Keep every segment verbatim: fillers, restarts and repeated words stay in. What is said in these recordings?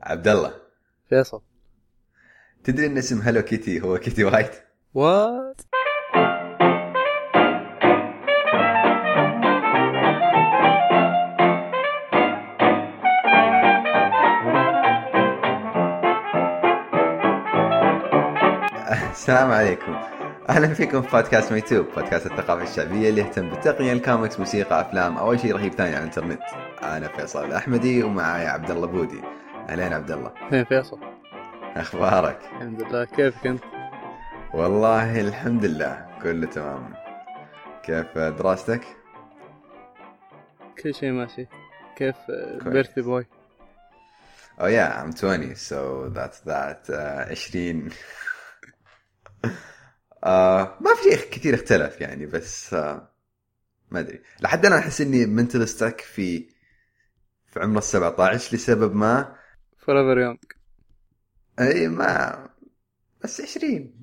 عبد الله. فيصل. تدري ان اسم هالو كيتي هو كيتي وايت؟ وات؟ السلام عليكم، اهلا فيكم في بودكاست ميتوب، بودكاست الثقافه الشعبيه اللي يهتم بالتقنيه، الكوميكس، موسيقى، افلام او اي شيء رهيب ثاني على الانترنت. انا فيصل الاحمدي ومعاي عبد الله بودي. اهلين عبد الله. فين فيصل؟ اخبارك؟ الحمد لله، كيفك انت؟ والله الحمد لله كله تمام. كيف دراستك؟ كل شيء ماشي. كيف بيرثي بوي؟ Oh yeah, I'm twenty, so that's that. uh, عشرين. آه ما في شيء كثير اختلف يعني، بس آه ما ادري، لحد انا احس اني منتل ستك في في عمر السبعة عشر لسبب ما. forever young. اي ما بس عشرين.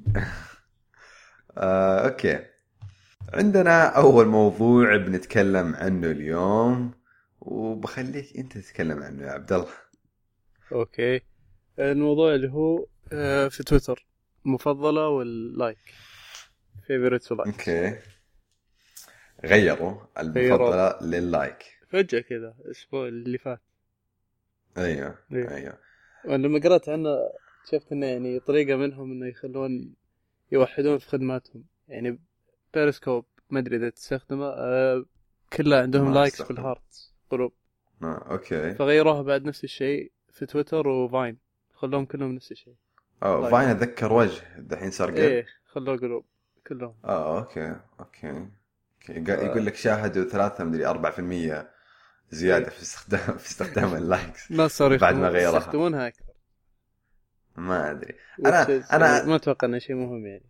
آه اوكي، عندنا اول موضوع بنتكلم عنه اليوم، وبخليك انت تتكلم عنه يا عبد الله. اوكي، الموضوع اللي هو في تويتر مفضلة واللايك، فيفوريتس ولايك. اوكي، غيروا المفضلة لللايك فجأة كذا الاسبوع اللي فات. ايوه ايوه, أيوه. ولما قرأت عنه شفت انه يعني طريقة منهم انه يخلون يوحدون في خدماتهم، يعني بيرسكوب ما ادري اذا تستخدمه، أه كلها عندهم لايكس في الهارت قلوب. آه، اوكي. فغيروها بعد نفس الشيء في تويتر وفاين، خلوهم كلهم نفس الشيء. اه فاين اتذكر وجه الحين صار قلب. ايه خلوه قلوب كلهم. اه اوكي اوكي, أوكي. يقول لك شاهدوا ثلاثة مدري أربعة في المية زيادة في استخدام في استخدام اللايكس. ما صار بعد ما غيرها يستخدمونها اكثر. ما ادري انا انا ما اتوقع انه شيء مهم يعني.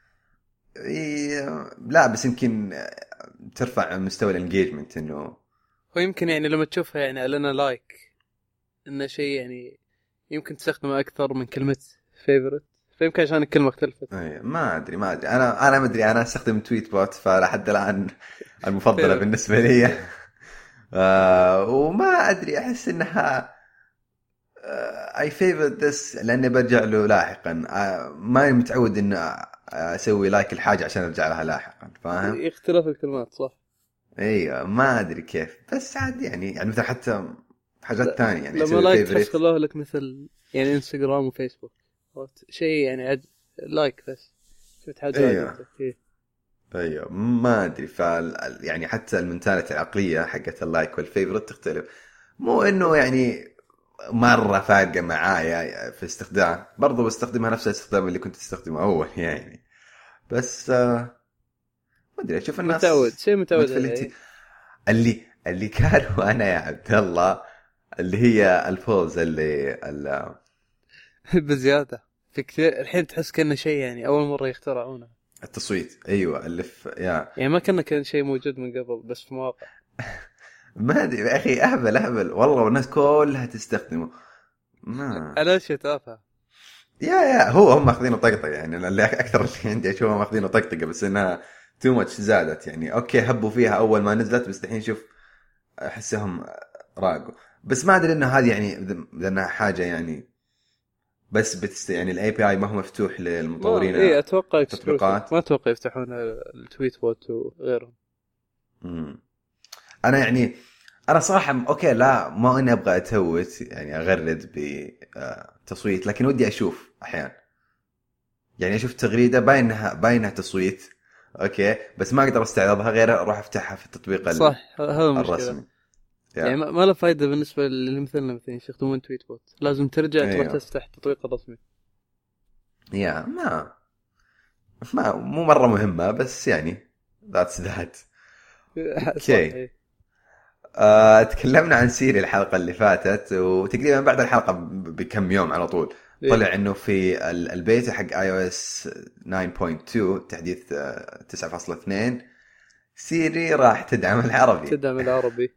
إيه لا، بس يمكن ترفع مستوى الانجيجمنت، انه هو يمكن يعني لما تشوفها يعني لنا لايك انه شيء يعني يمكن تستخدمه اكثر من كلمه فيفورت، فيمكن عشان الكلمه اختلفت. ايه ما ادري ما ادري انا انا ما ادري انا استخدم تويت بوت، فلحد الان المفضله بالنسبه لي. آه وما ادري، احس انها اي فيفور ذس لاني برجع له لاحقا. آه ما متعود ان اسوي لايك الحاجه عشان ارجع لها لاحقا، فاهم؟ اختلاف الكلمات صح. ايوه ما ادري كيف، بس عادي يعني يعني مثلا حتى حاجات ثانيه يعني لما لايك تحس خلوه لك مثل يعني انستغرام وفيسبوك شيء يعني عد... لايك بس شفت حاجه. ايوه ايوه ما ادري، ف يعني حتى المنتاليتي العقليه حقت اللايك والفيفورت تختلف. مو انه يعني مره فارقه معايا في استخدام، برضو بستخدمها نفس الاستخدام اللي كنت استخدمه اول يعني، بس آه ما ادري، اشوف الناس متعود شيء متعود اللي اللي اللي كانوا انا يا عبد الله اللي هي الفوز اللي ال... بزياده في كثير الحين تحس كأنه شيء يعني اول مره يخترعونه. التصويت ايوه اللي في يا يعني ما كنا كان شيء موجود من قبل بس في مواقع. ما ادري يا اخي، اهبل اهبل والله، والناس كلها تستخدمه. ما على شيء تافه. يا يا هو هم ماخذينه طقطقه يعني، اللي اكثر اللي عندي اشوفهم ماخذينه طقطقه، بس انها تو ماتش زادت يعني. اوكي هبوا فيها اول ما نزلت، بس الحين شوف احسهم راقوا. بس ما ادري انه هذه يعني لانها حاجه يعني بس بتست يعني الاي بي اي ما هو مفتوح للمطورين. ايه اتوقع تطبيقات ما اتوقع يفتحون التويت بوت وغيرهم. امم انا يعني انا صراحه اوكي لا ما اني ابغى اتوت يعني اغرد بتصويت، لكن ودي اشوف احيانا يعني اشوف تغريده باينها باينها تصويت اوكي، بس ما اقدر استعرضها غير اروح افتحها في التطبيق صح هذا الرسمي يعني ما له فايده بالنسبه اللي مثلنا مثلا يستخدمون تويت بوت، لازم ترجع أيوه. تروح تفتح التطبيق الرسمي. يا ما ما مو مره مهمه، بس يعني ذاتس ذات. اوكي آه، تكلمنا عن سيري الحلقة اللي فاتت، وتقريبا بعد الحلقة بكم يوم على طول طلع انه في البيتا حق اي او اس تسعة نقطة اثنين تحديث تسعة فاصلة اثنين سيري راح تدعم العربي. تدعم العربي.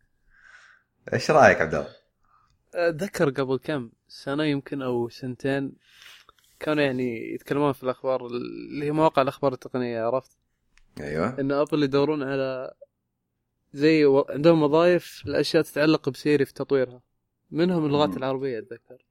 ايش رايك عبد الله؟ اتذكر قبل كم سنة يمكن او سنتين كانوا يعني يتكلمون في الاخبار اللي هي مواقع الاخبار التقنية، عرفت؟ ايوه ان ابل يدورون على زي و... عندهم وظائف الاشياء تتعلق بسيري في تطويرها، منهم اللغات العربية أتذكر.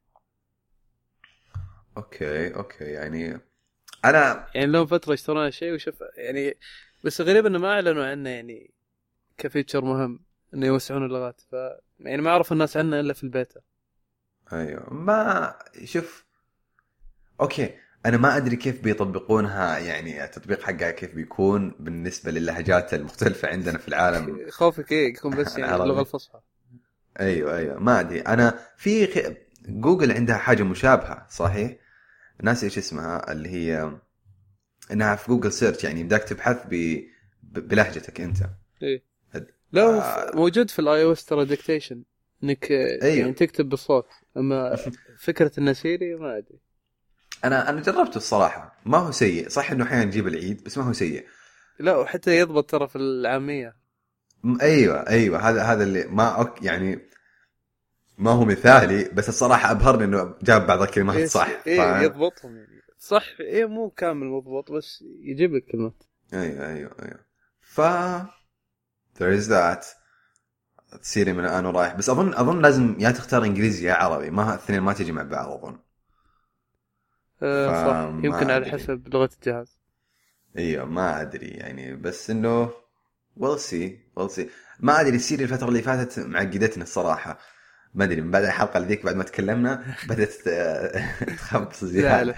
اوكي اوكي يعني انا يعني لهم فترة اشترينا شيء وشوف يعني، بس غريب انه ما اعلنوا عنه يعني كفيتشر مهم انه يوسعون اللغات. ف يعني ما اعرف الناس عنه الا في البيتا. ايوه ما شوف اوكي انا ما ادري كيف بيطبقونها، يعني التطبيق حقها كيف بيكون بالنسبه للهجات المختلفه عندنا في العالم. خوفك ايه يكون بس يعني اللغه الفصحى. ايوه ايوه ما ادري انا في خ... جوجل عندها حاجه مشابهه صحيح، ناس ايش اسمها اللي هي انها في جوجل سيرش، يعني بدك تبحث ب... ب... بلهجتك انت. ايه لا آه... موجود في الاي او اس ترى ديكتيشن انك أيوه. يعني تكتب بالصوت، اما فكره النسيري ما ادري. انا انا جربته الصراحه ما هو سيء، صح انه احيانا يجيب العيد بس ما هو سيء. لا وحتى يضبط ترى في العاميه. ايوه ايوه هذا هذا اللي ما أك يعني ما هو مثالي، بس الصراحه ابهرني انه جاب بعض الكلمات إيه صح. إيه ف... يضبطهم يعني صح، ايه مو كامل مضبوط بس يجيب لك كلمات. ايوه ايوه ايوه ف there is that. سيري من الان ورايح، بس اظن اظن لازم يا تختار انجليزي يا عربي، ما الاثنين ما تجي مع بعض اظن. أه صح يمكن على حسب لغه الجهاز. ايوه ما ادري يعني، بس انه we'll see we'll see. ما ادري سيري الفتره اللي فاتت معقدتنا الصراحه، ما ادري من بعد الحلقه اللي ذيك بعد ما تكلمنا بدات تخبص زياده.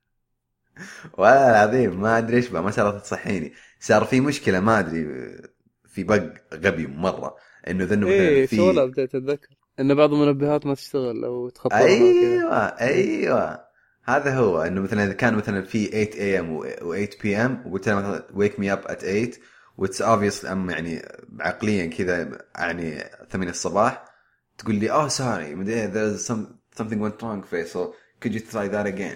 ولا العظيم ما ادري ايش بقى، ما صارت تصحيني، صار في مشكله ما ادري في بق غبي مره انه ذنه إيه في سؤال بديت اتذكر ان بعض المنبهات ما تشتغل او تخطرها. ايوه ايوه هذا هو، انه مثلا اذا كان مثلا في eight a m و eight p m وقلت له مثلا wake me up at eight واتس obvious ام يعني عقليا كذا يعني ثمانية الصباح، تقول لي oh sorry there's some something went wrong Faisal could you try that again.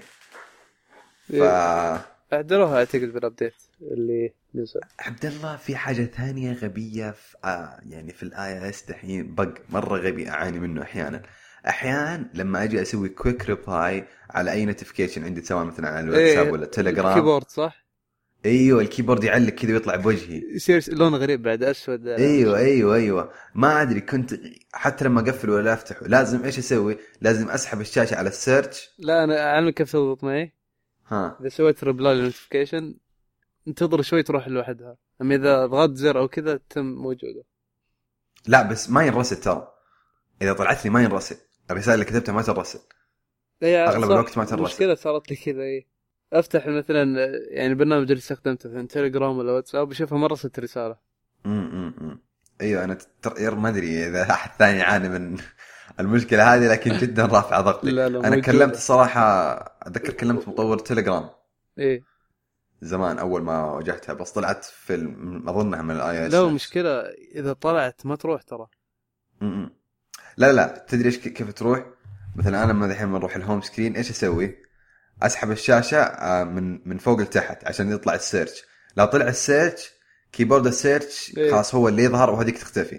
ف اعدلوها اعتقد بالابديت اللي نزل. عبد الله في حاجه ثانيه غبيه في آه يعني في الاي اس دحين بق مره غبي اعاني منه احيانا. احيانا لما اجي اسوي كويك ريبلاي على اي نوتيفيكيشن عندي سواء مثلا على الواتساب إيه ولا التليجرام، الكيبورد صح. ايوه الكيبورد يعلق كذا ويطلع بوجهي يصير لون غريب بعد اسود. ايوه ايوه ايوه ما ادري كنت حتى لما اقفل ولا افتحه لازم ايش اسوي، لازم اسحب الشاشه على السيرش. لا انا اعلمك كيف تضبط معي. ها اذا سويت ريبلاي للنوتيفيكيشن انتظر شوي تروح لوحدها، اما اذا ضغطت زر او كذا تم موجوده. لا بس ما ينرسل ترى، اذا طلعت لي ما ينرسل الرساله اللي كتبتها ما تنرسل اغلب الوقت ما تنرسل. مشكله صارت لي كذا ايه افتح مثلا يعني البرنامج اللي استخدمته في تيليجرام ولا واتساب بشوفها مره رسلت رساله. امم ايوه انا تر... ما ادري اذا احد ثاني يعاني من المشكله هذه، لكن جدا رافعه ضغطي. لا لا انا موجودة. كلمت الصراحه اتذكر كلمت مطور تيليجرام ايه زمان اول ما واجهتها، بس طلعت في الم... اظنها من الاي اس. لا مشكله اذا طلعت ما تروح ترى. امم لا لا تدري ايش كيف تروح؟ مثلا انا لما الحين نروح الهوم سكرين ايش اسوي؟ اسحب الشاشه من من فوق لتحت عشان يطلع السيرش، لو طلع السيرش كيبورد السيرش إيه؟ خلاص هو اللي يظهر وهذيك تختفي.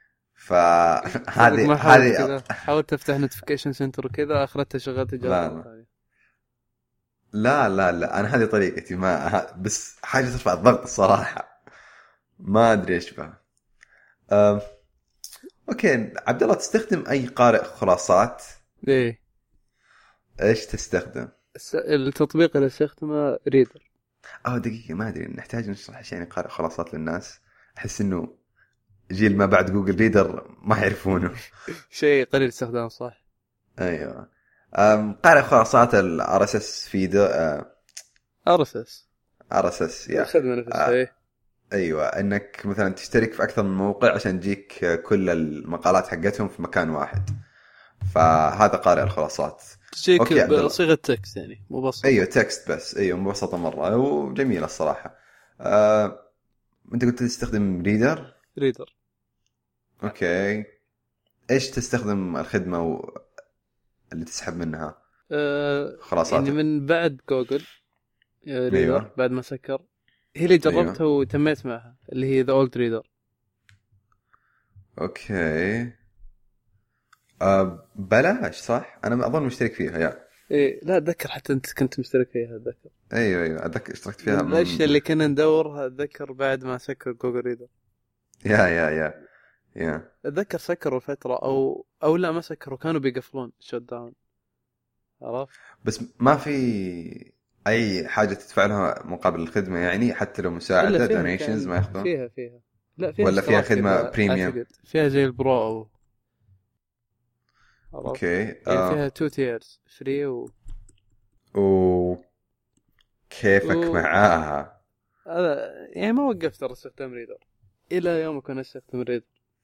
فهذه هذه حاولت افتح نوتيفيكيشن سنتر وكذا اخرتها شغلت لا لا لا لا انا هذه طريقتي ما بس حاجه ترفع الضغط الصراحه ما ادري ايش بها. أه... اوكي عبد الله تستخدم اي قارئ خلاصات؟ ايه ايش تستخدم؟ التطبيق اللي استخدمه ريدر. اه دقيقه ما ادري نحتاج نشرح ايش يعني قارئ خلاصات للناس، احس انه جيل ما بعد جوجل ريدر ما يعرفونه. شيء قليل استخدام صح. ايوه أم قارئ خلاصات الار اس اس فيد ار اس اس ار اس اس يا خدمه نفسها. ايوه انك مثلا تشترك في اكثر من موقع عشان تجيك كل المقالات حقتهم في مكان واحد، فهذا قارئ الخلاصات. تجيك بصيغه تكست يعني مبسط. ايوه تكست بس ايوه مبسطه مره وجميله الصراحه. أه... انت قلت تستخدم ريدر ريدر اوكي ايش تستخدم الخدمه و... اللي تسحب منها أه... خلاصات يعني من بعد جوجل ريدر. أيوة. بعد ما سكر هي اللي جربتها أيوة. وتميت معها اللي هي ذا اولد ريدر. اوكي أه بلاش صح انا اظن مشترك فيها يا ايه لا اتذكر حتى انت كنت مشترك فيها اتذكر. ايوه ايوه اتذكر اشتركت فيها الاشياء من... اللي كنا ندورها اتذكر بعد ما سكر جوجل ريدر. يا يا يا yeah. اتذكر سكروا فتره او او لا ما سكروا، كانوا بيقفلون شوت داون، عرفت؟ بس ما في اي حاجه تدفع لها مقابل الخدمه يعني، حتى لو مساعده دونيشنز ما ياخذون فيها فيها لا فيها ولا فيها خدمه بريميوم؟ فيها زي البرو أو... اوكي يعني آه. فيها تو تيرز فري و و كيفك و... معاها؟ هذا يعني ما وقفت ترى استخدام ريدر الى يوم كنت استخدم ريدر.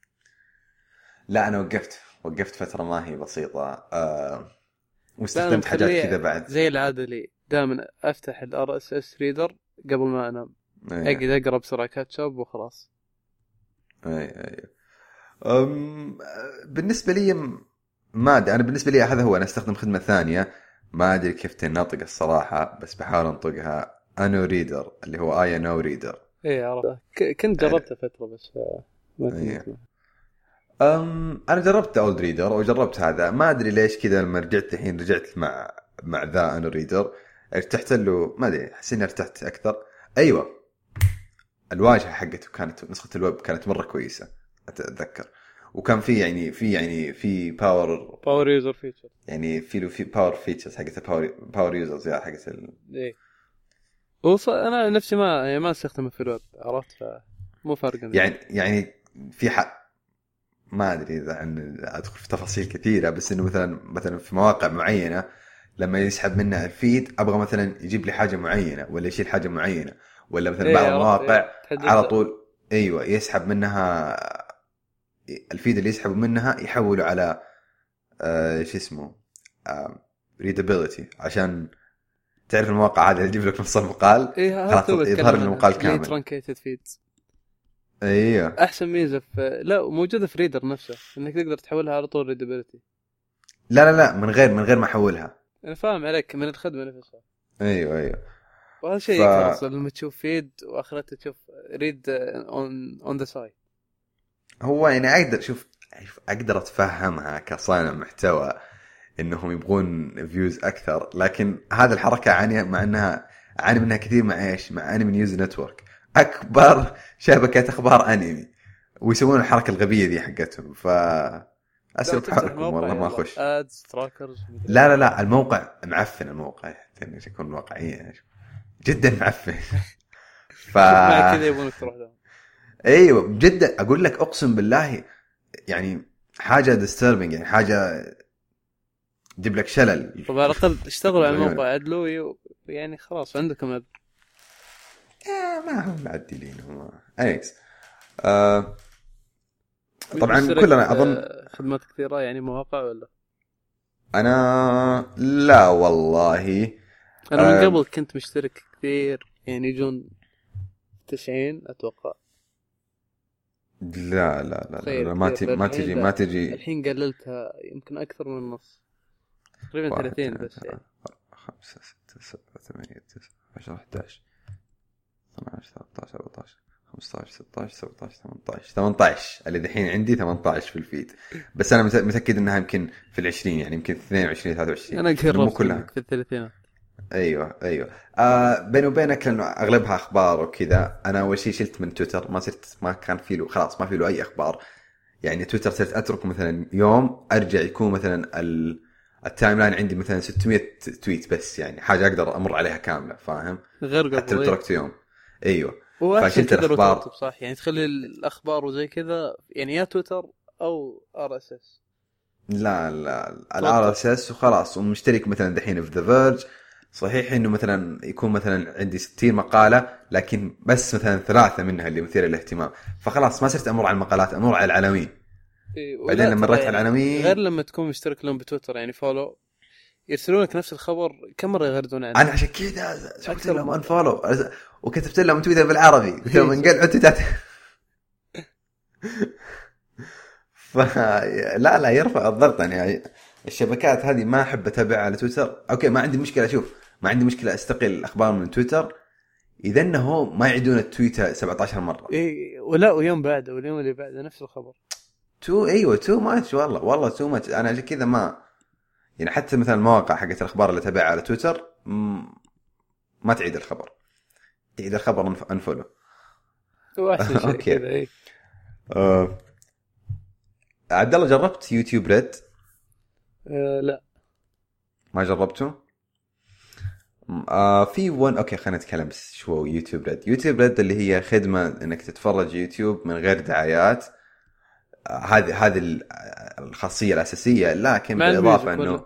لا انا وقفت وقفت فتره ما هي بسيطه أه... واستخدمت حاجات كذا بعد زي العاده لي دائما افتح الار اس اس ريدر قبل ما انام اقعد اقرا بسرعه كاتشب وخلاص. اي اي أم... بالنسبه لي ما أدري، انا بالنسبه لي هذا هو، انا استخدم خدمه ثانيه ما ادري كيف تنطق الصراحه بس بحاول انطقها، انو ريدر اللي هو اي نو ريدر. اي عرفت، كنت جربته فتره بس ما كنت. أم انا جربت اولد ريدر وجربت هذا، ما ادري ليش كذا لما رجعت الحين رجعت مع مع ذا انو ريدر ارتحت له، ما ادري احس اني ارتحت اكثر. ايوه الواجهه حقته كانت نسخه الويب كانت مره كويسه اتذكر، وكان في يعني في يعني في باور باور يوزر فيتشر، يعني في له في باور فيتشرز حقت الباور باور يوزرز يا حقت ال... ايه وص... انا نفسي ما يعني ما استخدمه في الويب، عرفت؟ مو فرق يعني يعني في حق ما ادري اذا عن ادخل في تفاصيل كثيره، بس انه مثلا مثلا في مواقع معينه لما يسحب منها الفيد ابغى مثلا يجيب لي حاجه معينه ولا يشيل حاجه معينه، ولا مثلا إيه بعض المواقع إيه على طول ايوه يسحب منها الفيد اللي يسحبوا منها يحولوا على آه شو اسمه آه ريدابيلتي، عشان تعرف المواقع هذا يجيب لك نص المقال إيه خلاص يظهر المقال كامل. ترانكيتد فيدز ايوه احسن ميزه في لا موجوده في ريدر نفسه انك تقدر تحولها على طول ريدابيلتي. لا لا لا من غير من غير ما احولها. انا فاهم عليك من الخدمه نفسها. ايوه ايوه وهذا شيء ف... خلاص لما تشوف فيد واخرته تشوف ريد اون اون ذا سايد. هو يعني اقدر شوف اقدر اتفهمها كصانع محتوى انهم يبغون فيوز اكثر، لكن هذه الحركه اعاني مع انها اعاني منها كثير مع ايش مع انمي نيوز نتورك، اكبر شبكه اخبار انمي ويسوون الحركه الغبيه دي حقتهم. ف اسف حقكم والله ما اخش ادز تراكرز. لا لا لا الموقع معفن، الموقع يعني يكون واقعيا جدا معفن. ف كذا يبونك تروح لهم. ايوه جدا اقول لك اقسم بالله يعني حاجه ديستربنج، يعني حاجه تجيب لك شلل. طب على الاقل اشتغلوا على الموقع عدلوا يعني خلاص عندكم عدل. آه ما هم معدلين هم ايس. آه طبعا كلنا اظن خدمات كثيره يعني مواقع ولا انا لا والله انا من آه قبل كنت مشترك كثير يعني يجون تسعين اتوقع. لا لا لا, لا ما تجي ما تجي ما تجي الحين قللتها يمكن اكثر من النص تقريبا ثلاثين بس يعني. خمسة ستة سبعة ثمانية تسعة عشرة أحد عشر اثنا عشر ثلاثة عشر أربعة عشر خمسة عشر ستة عشر سبعة عشر ثمانية عشر ثمانية عشر اللي دحين عندي ثمانية عشر في الفيد، بس انا متاكد انها يمكن في العشرين يعني يمكن اثنين وعشرين ثلاثة وعشرين. انا قربت كلها في الثلاثينات. ايوه ايوه آه بيني وبينك لانه اغلبها اخبار وكذا. انا اول شيء شلت من تويتر، ما صرت ما كان في له خلاص ما في له اي اخبار يعني. تويتر صرت اترك مثلا يوم ارجع يكون مثلا ال التايم لاين عندي مثلا ستمية تويت بس، يعني حاجه اقدر امر عليها كامله فاهم، غير قبل حتى تركت يوم. ايوه فشلت الاخبار صح يعني تخلي الاخبار وزي كذا يعني يا تويتر او ار اس اس. لا لا الار اس اس وخلاص، ومشترك مثلا دحين في ذا فيرج. صحيح انه مثلا يكون مثلا عندي ستين مقاله لكن بس مثلا ثلاثه منها اللي مثيره للاهتمام، فخلاص ما صرت امر على المقالات امر على العناوين. إيه بعدين لما مريت على العناوين غير لما تكون مشترك لهم بتويتر يعني فولو يرسلونك نفس الخبر كم مره يغردون عنه. انا عشان كذا سويت لهم انفولو وكتبت لهم تويتر بالعربي قلت لهم انقلعوا تويتات. فلا لا يرفع الضغط يعني. الشبكات هذه ما احب اتابعها على تويتر. اوكي ما عندي مشكله، اشوف ما عندي مشكله استقل الاخبار من تويتر اذا انه ما يعيدون التويتر سبعة عشر مره. اي ولا ويوم بعده واليوم اللي بعده نفس الخبر. تو ايوه تو ماتش والله والله تو ماتش. انا عشان كذا ما يعني حتى مثلا المواقع حقت الاخبار اللي اتابعها على تويتر ما تعيد الخبر، تعيد الخبر انفولو. هو احسن شيء كذا. اي آه عبد الله جربت يوتيوب ريد؟ أه لا ما جربته. آه في ون اوكي خلينا نتكلم بس شو يوتيوب ريد. يوتيوب ريد اللي هي خدمه انك تتفرج يوتيوب من غير دعايات. هذه آه هذه الخاصيه الاساسيه، لكن بالاضافه انه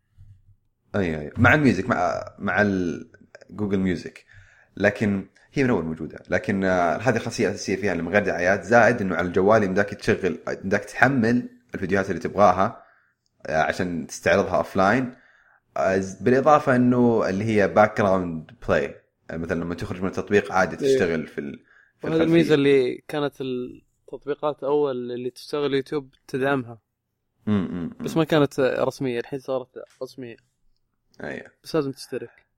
اي اي مع الميوزك مع مع جوجل ميوزك، لكن هي من اول موجوده. لكن آه هذه الخاصيه الاساسيه فيها من غير دعايات، زائد انه على الجوال يمداك تشغل يمداك تحمل الفيديوهات اللي تبغاها آه عشان تستعرضها اوفلاين. بالإضافة أنه اللي هي باك جراوند بلاي، مثلا لما تخرج من التطبيق عادي تشتغل في ال... في هذا الميزة اللي كانت التطبيقات أول اللي تشتغل يوتيوب تدعمها. م -م. بس ما كانت رسمية، الحين صارت رسمية. أيه. بس لازم تشترك.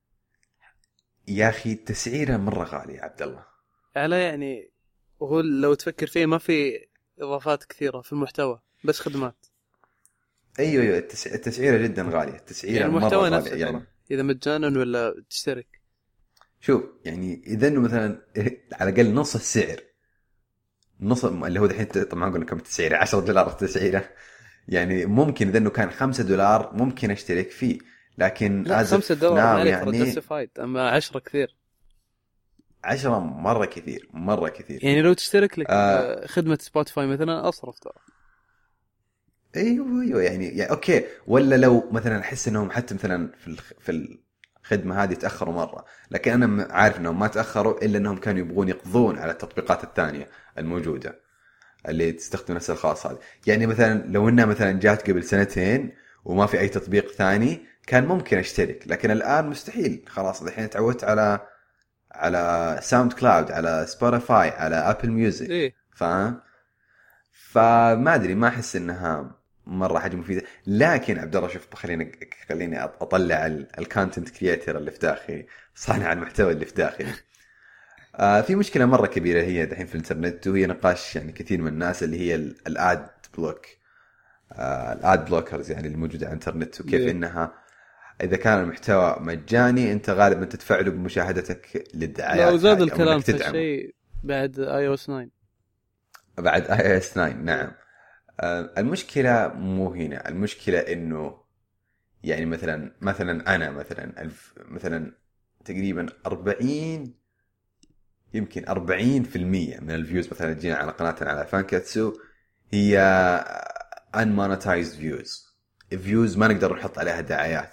يا أخي تسعيرها مرة غالية عبد الله. على يعني وهو لو تفكر فيه ما في إضافات كثيرة في المحتوى، بس خدمات. ايوه ايوه التسعيره جدا غاليه. التسعيره يعني مره غاليه يعني اذا مجانا ولا تشترك. شوف يعني اذا انه مثلا على الاقل نص السعر، نص اللي هو الحين طبعا اقول لكم التسعيره عشرة دولار التسعيره، يعني ممكن اذا انه كان خمسة دولار ممكن اشترك فيه، لكن خمسة دولار يعني اما عشرة كثير. عشرة مره كثير مره كثير يعني لو تشترك لك آه خدمه سبوتيفاي مثلا اصرف ترى. ايوه ايوه يعني, يعني اوكي. ولا لو مثلا احس انهم حتى مثلا في في الخدمه هذه تاخروا مره، لكن انا عارف انهم ما تاخروا الا انهم كانوا يبغون يقضون على التطبيقات الثانيه الموجوده اللي تستخدم نفس الخاص هذا. يعني مثلا لو انها مثلا جات قبل سنتين وما في اي تطبيق ثاني كان ممكن اشترك، لكن الان مستحيل. خلاص الحين تعودت على على ساوند كلاود، على سبوتيفاي، على ابل ميوزك. إيه؟ فاهم؟ فما ادري، ما احس انها مره حاجه مفيده. لكن عبد الله شوف خليني خليني اطلع الكونتنت كرييتر اللي في داخلي، صانع المحتوى اللي في داخلي. آه في مشكله مره كبيره هي دحين في الانترنت، وهي نقاش يعني كثير من الناس، اللي هي الاد بلوك، آه الاد بلوكرز يعني اللي موجوده على الانترنت، وكيف yeah. انها اذا كان المحتوى مجاني انت غالبا تدفع له بمشاهدتك للدعايات. لو زاد الكلام في الشيء بعد اي او اس تسعة. بعد اي او اس تسعة نعم. المشكلة مو هنا، المشكلة إنه يعني مثلا مثلا أنا مثلا الف مثلا تقريبا أربعين يمكن أربعين في المية من الفيوز مثلا تجينا على قناتنا على فانكاتسو هي unmonetized views، views ما نقدر نحط عليها دعايات.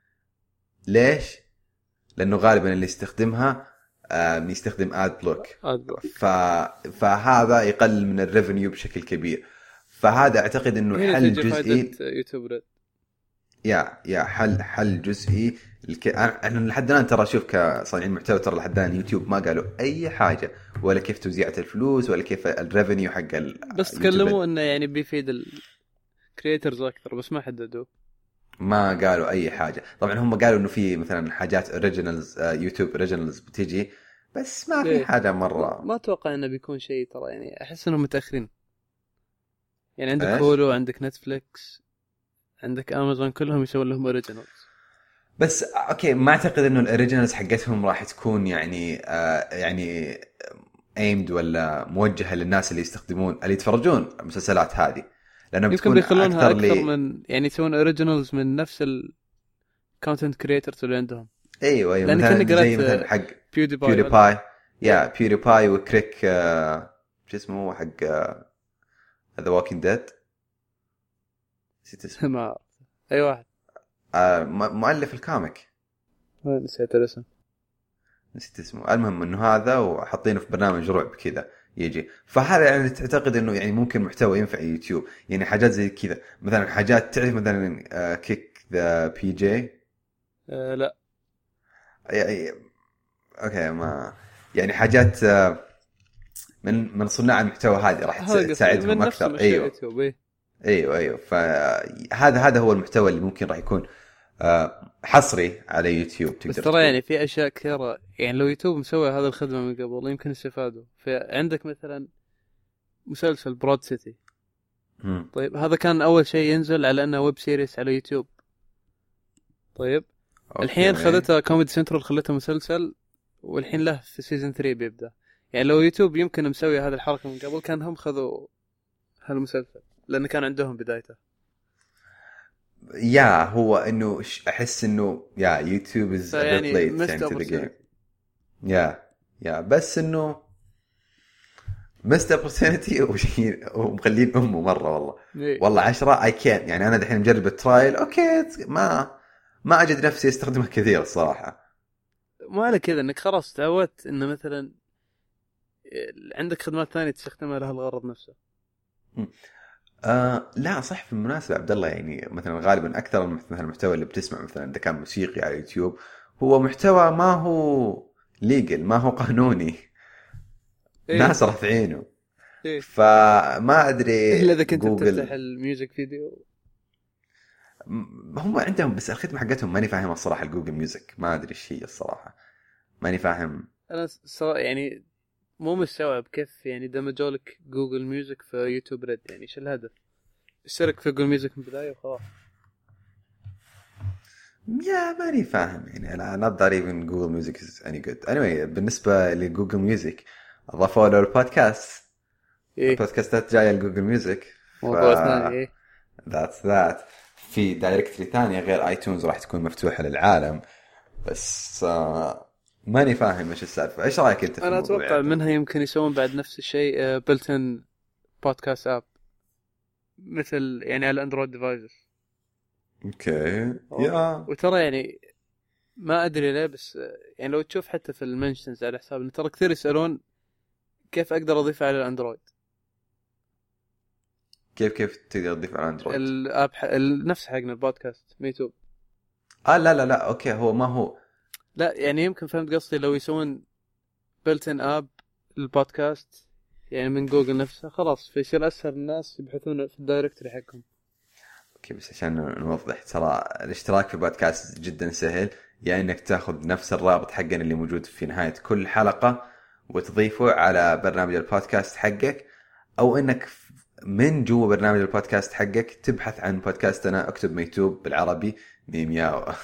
ليش؟ لأنه غالبا اللي يستخدمها يستخدم ad block، ف... فهذا يقلل من الريفنيو بشكل كبير. فهذا اعتقد انه حل جزئي. يوتيوب ريد يا يا حل حل جزئي. الك... احنا لحد الان ترى شوف كصانعين محتوى ترى لحد الان يوتيوب ما قالوا اي حاجه، ولا كيف توزيعة الفلوس، ولا كيف الريفنيو حق ال... بس تكلموا انه يعني بيفيد الكرييترز اكثر، بس ما حددوا، ما قالوا اي حاجه. طبعا هم قالوا انه في مثلا حاجات اوريجينالز، يوتيوب اوريجينالز بتيجي، بس ما في حاجه مره. ما اتوقع انه بيكون شيء ترى، يعني احس انهم متاخرين. يعني عندك هولو، عندك نتفليكس، عندك امازون، كلهم يسوون لهم اوريجينالز. بس اوكي ما اعتقد انه الاوريجينالز حقتهم راح تكون يعني آه يعني ايمد ولا موجهه للناس اللي يستخدمون اللي يتفرجون المسلسلات هذه، لانه يمكن بيخلونها اكثر, أكثر لي... من يعني يسوون اوريجينالز من نفس الكونتنت كرييترز اللي عندهم. ايوه ايوه مثلا زي مثلا حق بيودي باي. يا بيودي باي وكريك آه شو اسمه هو حق آه هذا ووكينج ديد، نسيت اسمه. ما اي واحد آه مؤلف الكوميك نسيت الاسم نسيت اسمه. المهم انه هذا وحاطينه في برنامج رعب كذا يجي. فهذا يعني تعتقد انه يعني ممكن محتوى ينفع يوتيوب، يعني حاجات زي كذا مثلا. حاجات تعرف مثلا آه كيك ذا بي جي؟ آه لا يعني اوكي ما يعني حاجات آه من من صناع المحتوى هذه راح تساعدهم اكثر. ايوه يوتيوب. ايوه ايوه فهذا هذا هو المحتوى اللي ممكن راح يكون حصري على يوتيوب. بس ترى يعني في اشياء كثيره، يعني لو يوتيوب مسوي هذا الخدمه من قبل يمكن يستفادوا. فعندك مثلا مسلسل برود سيتي، مم. طيب هذا كان اول شيء ينزل على انه ويب سيريس على يوتيوب. طيب أوكي. الحين خذتها كوميدي سنترال خلتها مسلسل، والحين له في سيزن ثلاثة بيبدا. يعني لو يوتيوب يمكن مسوي هذه الحركه من قبل كان هم خذوا هالمسلسل. لأن كان عندهم بدايته. يا هو إنه أحس إنه يا يوتيوب is a bit يعني late missed into the game. opportunity. يا يا بس إنه missed opportunity وشيء ومخلين أمه مرة والله. إيه. والله عشرة I can't يعني أنا دحين مجرب الترايل أوكي ما ما أجد نفسي استخدمها كثير الصراحة. ما على كذا إنك خلاص تعودت إنه مثلا عندك خدمات ثانية تستخدمها لها الغرض نفسه. آه لا صح في المناسبة عبد الله يعني مثلا غالبا أكثر مثلا المحتوى اللي بتسمع مثلا إذا كان موسيقي على يوتيوب هو محتوى ما هو ليجل ما هو قانوني. إيه؟ ناس رافعينه. إيه؟ فما أدري إلا إذا كنت جوجل... تفتح الميوزك فيديو هم عندهم بس الخدمة حقتهم ماني فاهم الصراحة الجوجل ميوزك ما أدري إيش هي الصراحة ماني فاهم. أنا صراحة يعني مو مستوعب كيف يعني دمجوا لك جوجل ميوزك في يوتيوب ريد يعني إيش الهدف؟ اشترك في جوجل ميوزك من البداية وخلاص. يا ماني فاهم يعني أنا not that even Google Music is any good. Anyway بالنسبة لجوجل ميوزك أضافوا له البودكاست. إيه؟ البودكاستات جاية لجوجل ميوزك. موضوع ثاني إيه؟ That's that. في دايركتري ثانية غير آيتونز راح تكون مفتوحة للعالم بس آه ماني فاهم إيش السالفة. إيش رأيك أنت في أنا أتوقع يعني؟ منها يمكن يسوون بعد نفس الشيء بلتن بودكاست أب مثل يعني على الأندرويد ديفايسز. أوكي يا وترى يعني ما أدري ليه بس يعني لو تشوف حتى في المنشنز على حساب ترى كثير يسألون كيف أقدر أضيفها على الأندرويد. كيف كيف تقدر تضيف على اندرويد الاب ح... نفس حقنا البودكاست ميتوب. اه لا لا لا اوكي هو ما هو لا يعني يمكن فهمت قصدي لو يسوون بلتن اب البودكاست يعني من جوجل نفسها خلاص فيصير اسهل الناس يبحثون في الدايركتوري حقهم. اوكي بس عشان نوضح ترى الاشتراك في البودكاست جدا سهل يعني انك تاخذ نفس الرابط حقنا اللي موجود في نهاية كل حلقة وتضيفه على برنامج البودكاست حقك او انك من جوا برنامج البودكاست حقك تبحث عن بودكاستنا اكتب ميتوب بالعربي ميمياو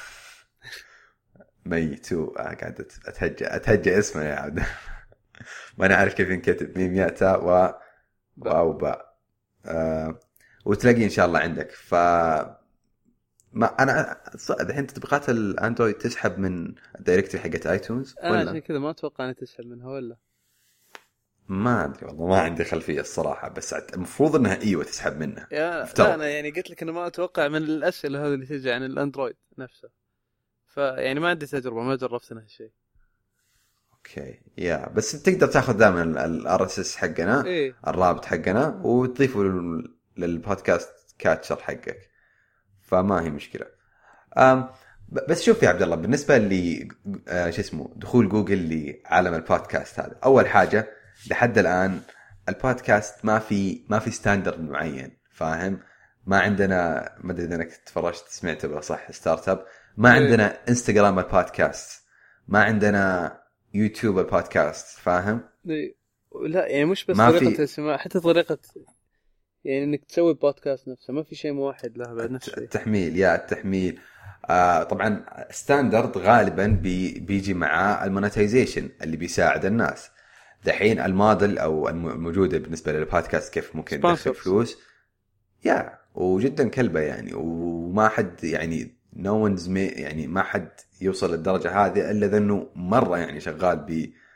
ميتو قاعد اتهجى اتهجى اسمه يا عبد ما انا عارف كيف ينكتب ميمياء تاء و واو باء آه وتلاقي ان شاء الله عندك. ف ما انا الحين تطبيقات الاندرويد تسحب من الدايركتوري حقت ايتونز ولا انا عشان كذا ما اتوقع انها تسحب منها ولا ما ادري والله ما عندي خلفيه الصراحه بس المفروض انها ايوه تسحب منها. لا انا يعني قلت لك انا ما اتوقع من الاسئله هذه اللي تجي عن الاندرويد نفسه فيعني ما عندي تجربه ما جربت انا هالشيء. اوكي يا بس تقدر تاخذ دائما الار اس اس حقنا إيه؟ الرابط حقنا وتضيفه للبودكاست كاتشر حقك فما هي مشكله. أم بس شوف يا عبد الله بالنسبه لي آه شو اسمه دخول جوجل لعالم البودكاست هذا اول حاجه لحد الان البودكاست ما في ما في ستاندرد معين فاهم ما عندنا ما ادري اذا انك تفرجت سمعت ولا صح ستارت اب ما عندنا انستغرام البودكاست ما عندنا يوتيوب البودكاست فاهم. لا يعني مش بس طريقه السماع حتى طريقه يعني انك تسوي بودكاست نفسه ما في شيء موحد له بعد نفس الشيء. التحميل يا التحميل آه طبعا ستاندرد غالبا بي بيجي مع المونتايزيشن اللي بيساعد الناس دحين الموديل او الموجوده بالنسبه للبودكاست كيف ممكن تدخل فلوس يا وجدا كلبه يعني وما حد يعني نو ونز يعني ما حد يوصل للدرجه هذه الا ذنه مره يعني شغال ب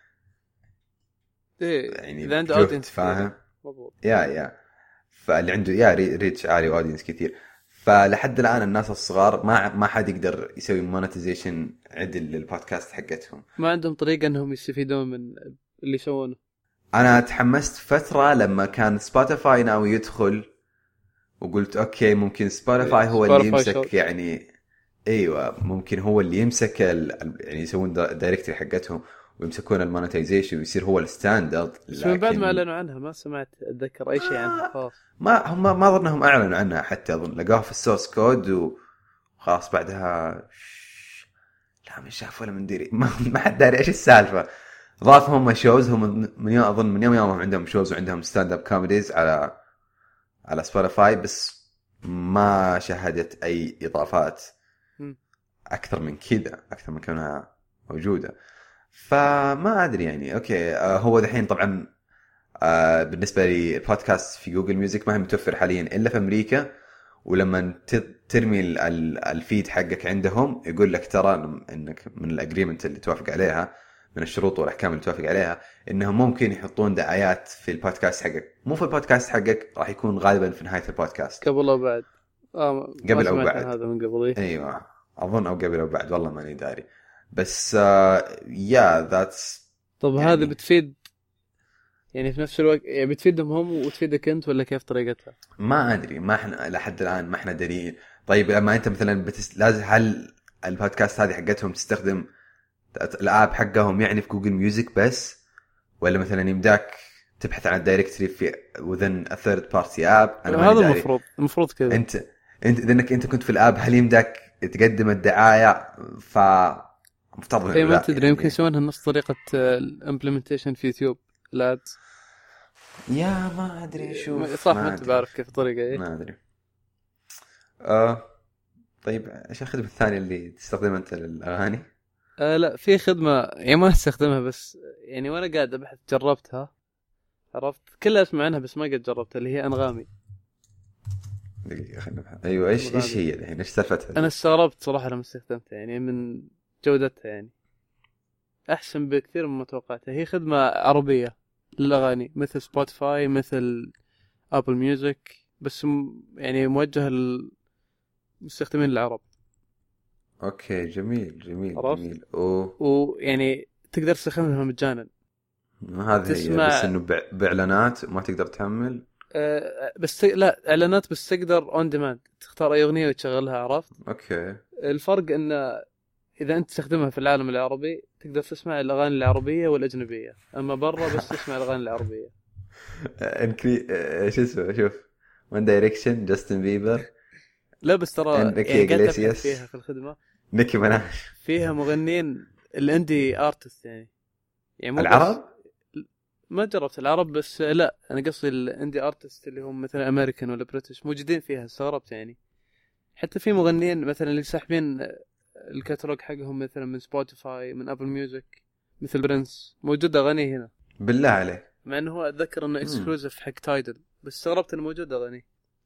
يعني اذا عنده اودينس فاهم يا يا فاللي عنده يا ريتش عالي واودينس كثير فلحد الان الناس الصغار ما ما حد يقدر يسوي مونتايزيشن عدل للبودكاست حقتهم ما عندهم طريقه انهم يستفيدون من اللي يسوونه. انا تحمست فتره لما كان سبوتيفاي ناوي يدخل وقلت اوكي ممكن سبوتيفاي هو اللي يمسك شوت. يعني ايوه ممكن هو اللي يمسك يعني يسوون دايركتوري حقتهم ويمسكون المونتايزيشن ويصير هو الستاندرد. بس من بعد ما اعلنوا عنها ما سمعت اتذكر اي شيء عنها خلاص ما هم ما اظنهم اعلنوا عنها حتى اظن لقوها في السورس كود وخلاص بعدها لا من شاف ولا من ديري ما حد داري ايش السالفه. ضافهم شوز هم من يوم اظن من يوم يوم عندهم شوز وعندهم ستاند اب كوميديز على على سبوتيفاي بس ما شهدت اي اضافات اكثر من كذا اكثر من كونها موجوده فما ادري يعني اوكي هو دحين طبعا آه بالنسبه لي البودكاست في جوجل ميوزك ما هي متوفر حاليا الا في امريكا، ولما ترمي الفيد حقك عندهم يقول لك ترى انك من الاجريمنت اللي توافق عليها، من الشروط والاحكام اللي توافق عليها، انهم ممكن يحطون دعايات في البودكاست حقك. مو في البودكاست حقك، راح يكون غالبا في نهايه البودكاست قبل او بعد. اه قبل او بعد هذا من قبل. ايوه اظن او قبل او بعد، والله ماني داري. بس يا uh, ذاتس طب يعني... هذا بتفيد يعني في نفس الوقت يعني بتفيدهم هم وتفيدك انت ولا كيف طريقتها؟ ما ادري، ما احنا لحد الان ما احنا دارين. طيب لما انت مثلا بتس... لازم هل البودكاست هذه حقتهم تستخدم الاب حقهم يعني في جوجل ميوزك بس، ولا مثلا يمداك تبحث عن الدايركتري في within a third party app؟ انا هذا المفروض المفروض كذا. انت انت انك انت كنت في الاب، هل يمداك تقدم الدعايه؟ ف مفترض اي ما تدري، يمكن يسوونها نفس طريقه الامبلمنتيشن في يوتيوب الاد. يا ما ادري شو صح، ما انت بعرف كيف الطريقه. ايه ما ادري. اه طيب ايش الخدمه الثانيه اللي تستخدمها انت للاغاني؟ آه لا، في خدمه يعني ما استخدمها، بس يعني وانا قاعد ابحث جربتها، عرفت كلها اسمع عنها بس ما قد جربتها، اللي هي انغامي. دقيقه خلينا نبحث. ايوه ايش أنغامي. ايش هي الحين؟ ايش سالفتها؟ انا استغربت صراحه لما استخدمتها، يعني من جودتها يعني احسن بكثير مما توقعتها. هي خدمه عربيه للاغاني مثل سبوتيفاي، مثل ابل ميوزك، بس يعني موجهه للمستخدمين العرب. اوكي جميل جميل عرفت؟ جميل. اوه ويعني تقدر تستخدمها مجانا. هذا تسمع... هي بس انه باعلانات ما تقدر تحمل. أه بس ت... لا اعلانات بس تقدر اون ديماند تختار اي اغنيه وتشغلها. عرفت؟ اوكي. الفرق ان اذا انت تستخدمها في العالم العربي تقدر تسمع الاغاني العربيه والاجنبيه، اما برا بس تسمع الاغاني العربيه. انكري ايش اسمه؟ شوف وان دايركشن، جاستن بيبر. لا بس ترى يعني قاعد ابحث فيها في الخدمه، نيكي مناش، فيها مغنيين الاندي ارتست يعني. يعني العرب ما جربت العرب، بس لا انا قصدي الاندي ارتست اللي هم مثلا امريكان ولا بريتش موجودين فيها. استغربت يعني. حتى في مغنيين مثلا اللي ساحبين الكاتالوج حقهم مثلا من سبوتيفاي، من ابل ميوزك، مثل برنس، موجود اغاني هنا. بالله عليك. مع انه هو اتذكر انه اكسكلوزيف حق تايدل، بس استغربت انه موجود اغاني.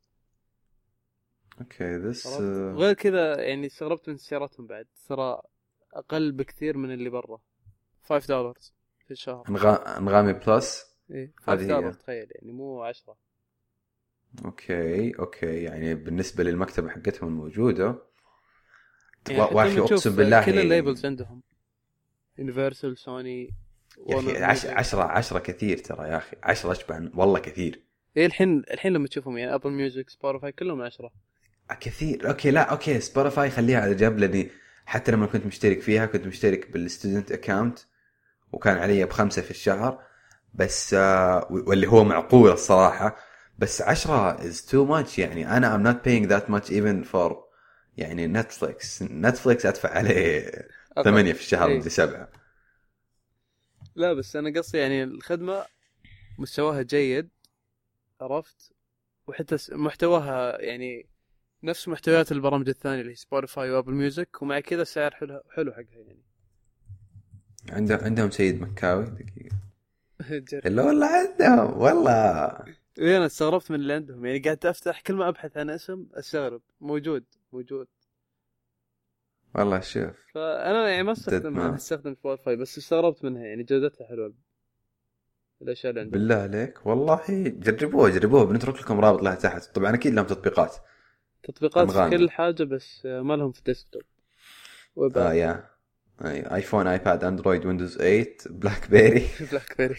اوكي ذس غير كذا يعني استغربت من سعراتهم بعد، ترى اقل بكثير من اللي برا. خمسة دولار في الشهر. انغا... انغامي بلس. ايه خمسة دولار تخيل، يعني مو عشرة. اوكي اوكي يعني بالنسبه للمكتبه حقتهم الموجوده يعني واخي اقسم بالله كل الليبلز عندهم يونيفرسال، سوني، يا اخي عش... عشرة عشرة كثير ترى يا اخي، عشرة اشبه والله كثير. ايه الحين الحين لما تشوفهم يعني ابل ميوزك، سبوتيفاي، كلهم عشرة كثير. اوكي لا اوكي سبوتيفاي خليها على جنب، لاني حتى لما كنت مشترك فيها كنت مشترك بالستودنت اكاونت وكان علي بخمسة في الشهر بس، آه واللي هو معقول الصراحه. بس عشرة is too much يعني. انا I'm not paying that much even for يعني نتفليكس. نتفليكس ادفع عليه ثمانية في الشهر بدي سبعة. لا بس انا قصدي يعني الخدمه مستواها جيد، عرفت؟ وحتى محتواها يعني نفس محتويات البرامج الثانيه اللي هي سبوتيفاي وابل ميوزك، ومع كذا السعر حلو حلو حقها يعني. عندهم عندهم سيد مكاوي دقيقه. لا والله عندهم والله. ايه انا استغربت من اللي عندهم يعني. قاعد افتح كل ما ابحث عن اسم استغرب موجود موجود والله. شوف فانا يعني ما استخدم انا استخدم سبوتيفاي، بس استغربت منها يعني جودتها حلوه الاشياء اللي عندهم. بالله عليك والله جربوها جربوها. بنترك لكم رابط لها تحت. طبعا اكيد لهم تطبيقات تطبيقات في كل حاجه، بس ما لهم في ديسكتوب. اه يا ايفون، ايباد، اندرويد، ويندوز ثمانية، بلاك بيري بلاك بيري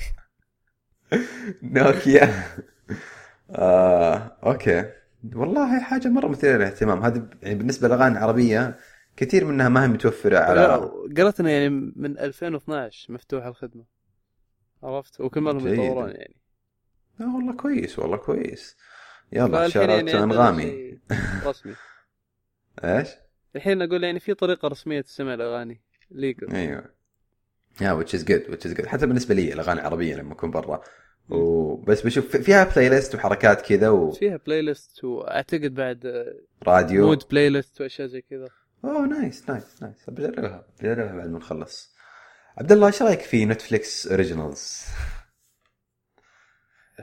نوكيا. آه، اوكي والله هي حاجه مره مثيره للاهتمام. هذا يعني بالنسبه للاغاني العربيه كثير منها ما هي متوفره على. قرأتنا يعني من ألفين واثناشر مفتوحه الخدمه، عرفت؟ وكل ما لهم يطورون يعني. لا والله كويس والله كويس. يلا شارات يعني انغامي رسمي. ايش الحين اقول يعني في طريقه رسميه تسمع الاغاني ليجل. ايوه يا which is good which is good. حتى بالنسبه لي الاغاني العربيه لما اكون برا وبس بشوف فيها بلاي ليست وحركات كذا و... فيها بلاي ليست، واعتقد بعد راديو مود بلاي ليست واشياء زي كذا. اوه نايس نايس نايس. بجربها بجربها بعد ما نخلص. عبد الله ايش رايك في نتفليكس اوريجينالز؟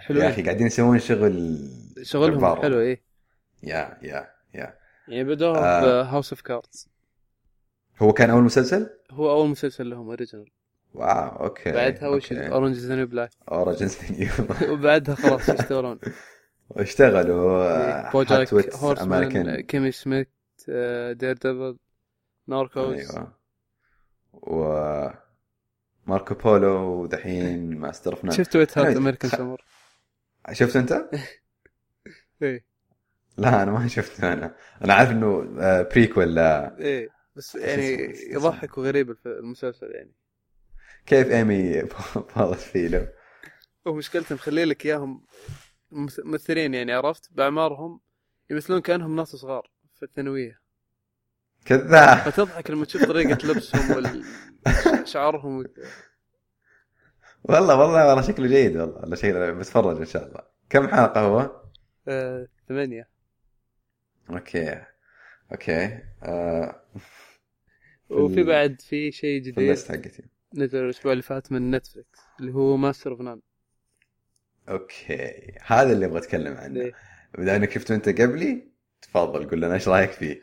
حلوين يا اخي قاعدين يسوون شغل شغلهم جبار. حلو ايه يا يا يا يعني بدوها آه. بهاوس اوف كاردز. هو كان اول مسلسل؟ هو اول مسلسل لهم اوريجينال. واو اوكي. بعدها وش اورنج از ذا نيو بلاك. اورنج وبعدها خلاص يشتغلون واشتغلوا بوجاك هورسمان، كيمي سميث، دير ديفل، ناركوز. ايوه و ماركو بولو ودحين ماستر اوف نان. شفت ويت هات امريكان سمر؟ شفت انت؟ ايه لا انا ما شفته. انا انا عارف انه بريكول. لا ايه بس يعني يضحك وغريب المسلسل يعني. كيف ايمي باظت فيه له؟ ومشكلته مخلي لك اياهم ممثلين يعني عرفت باعمارهم يمثلون كانهم ناس صغار في الثانويه. كذاب. فتضحك لما تشوف طريقه لبسهم وشعرهم و... والله والله والله شكله جيد والله. والله شكله بتفرج ان شاء الله. كم حلقه هو؟ آه، ثمانية. اوكي اوكي آه. وفي بعد في شيء جديد حقتي نزل الاسبوع اللي فات من نتفليكس اللي هو ماستر اوف نان. اوكي هذا اللي ابغى اتكلم عنه. إيه؟ اذا انك شفته انت قبلي تفضل قول لنا ايش رايك فيه.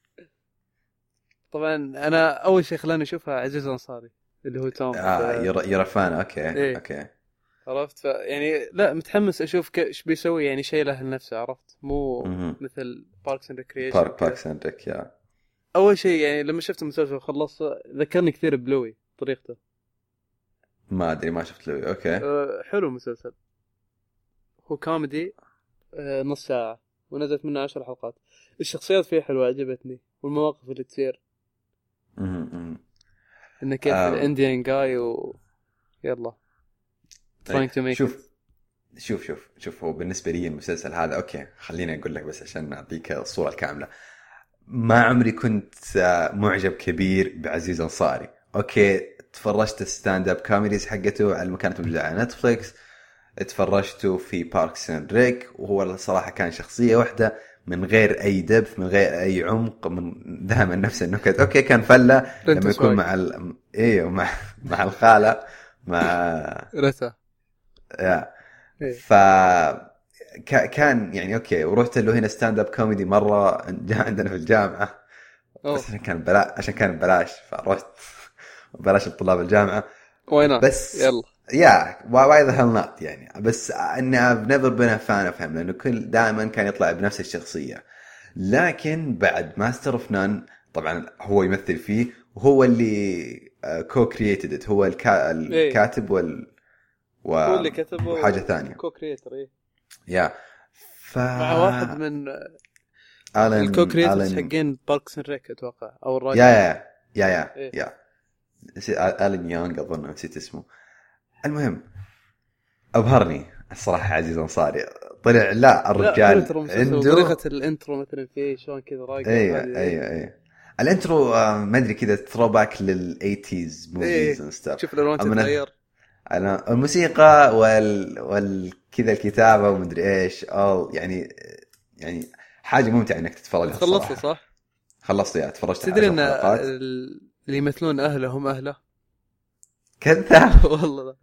طبعا انا اول شيء خلاني اشوفها عزيز انصاري اللي هو توم. اه ف... يرى فان. اوكي إيه؟ اوكي عرفت. ف... يعني لا متحمس اشوف ايش ك... بيسوي يعني شيء له لنفسه عرفت مو م-م. مثل باركس اند ريكريشن. بارك باركس اند ريك يا اول شيء يعني لما شفت المسلسل وخلصت ذكرني كثير بلوي طريقته. ما ادري ما شفت له. اوكي أه حلو المسلسل. هو كوميدي أه نص ساعة ونزلت منه عشر حلقات. الشخصيات فيه حلوة عجبتني والمواقف اللي تصير م-م. انه كيف آه. الانديان جاي و يلا trying to make شوف it. شوف شوف شوف هو بالنسبة لي المسلسل هذا اوكي خليني اقول لك بس عشان اعطيك الصورة الكاملة. ما عمري كنت معجب كبير بعزيز انصاري. اوكي تفرجت ستاند اب كوميديز حقته على المكان موجودة على نتفليكس. تفرجته في باركس اند ريك وهو الصراحة كان شخصية واحدة من غير اي دبث من غير اي عمق من دائما نفس النكت. اوكي كان فلة لما يكون مع ال... ايوه مع مع الخالة مع رتا يا إيه. ف كان يعني اوكي. ورحت له هنا ستاند اب كوميدي مره جاء عندنا في الجامعه أوه. بس عشان كان بلا عشان كان بلاش فرحت بلاش لطلاب الجامعه. وين بس يلا يا واي ذا هيل نوت يعني. بس اني I've never been a fan of him لانه كل دائما كان يطلع بنفس الشخصيه. لكن بعد ماستر اوف نان طبعا هو يمثل فيه وهو اللي كو كرييتد هو الكا... الكاتب وال و... هو اللي كتبه وحاجه ثانيه كو كريتر ايه يا ف مع واحد من آلن الكو كريترز آلن... حقين باركس اند ريك اتوقع او الراجل. يا يا يا يا إيه؟ يا نسيت آلن يونغ اظن نسيت اسمه. المهم ابهرني الصراحه عزيز انصاري. طلع لا الرجال لا عنده طريقه الانترو مثلا فيه شلون كذا رايق. ايوه ايوه ايوه الانترو آه ما ادري كذا ثرو باك للثمانينز موفيز اند ستاف. شوف الالوان تتغير. انا الموسيقى وال وال كذا الكتابه ومدري ايش all يعني يعني حاجه ممتعه انك تتفرج. خلصت صح؟ خلصت يا تفرجت. تدري ان اللي يمثلون اهله هم اهله. كذاب والله لا.